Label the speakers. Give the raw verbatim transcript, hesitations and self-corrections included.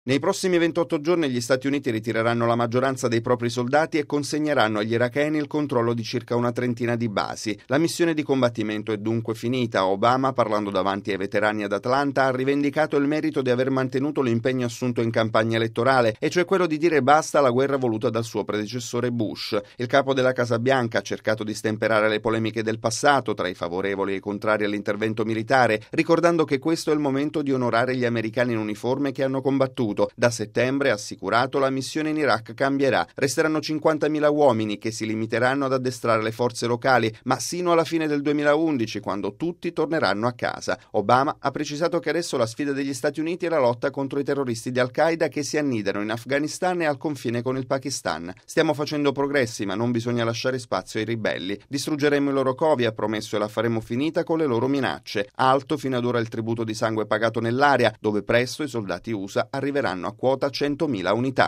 Speaker 1: Nei prossimi ventotto giorni gli Stati Uniti ritireranno la maggioranza dei propri soldati e consegneranno agli iracheni il controllo di circa una trentina di basi. La missione di combattimento è dunque finita. Obama, parlando davanti ai veterani ad Atlanta, ha rivendicato il merito di aver mantenuto l'impegno assunto in campagna elettorale, e cioè quello di dire basta alla guerra voluta dal suo predecessore Bush. Il capo della Casa Bianca ha cercato di stemperare le polemiche del passato tra i favorevoli e i contrari all'intervento militare, ricordando che questo è il momento di onorare gli americani in uniforme che hanno combattuto. Da settembre, ha assicurato, la missione in Iraq cambierà. Resteranno cinquantamila uomini che si limiteranno ad addestrare le forze locali, ma sino alla fine del duemilaundici, quando tutti torneranno a casa. Obama ha precisato che adesso la sfida degli Stati Uniti è la lotta contro i terroristi di Al-Qaeda che si annidano in Afghanistan e al confine con il Pakistan. Stiamo facendo progressi, ma non bisogna lasciare spazio ai ribelli. Distruggeremo i loro covi, ha promesso, e la faremo finita con le loro minacce. Alto fino ad ora il tributo di sangue pagato nell'area, dove presto i soldati U S A arriveranno a quota centomila unità.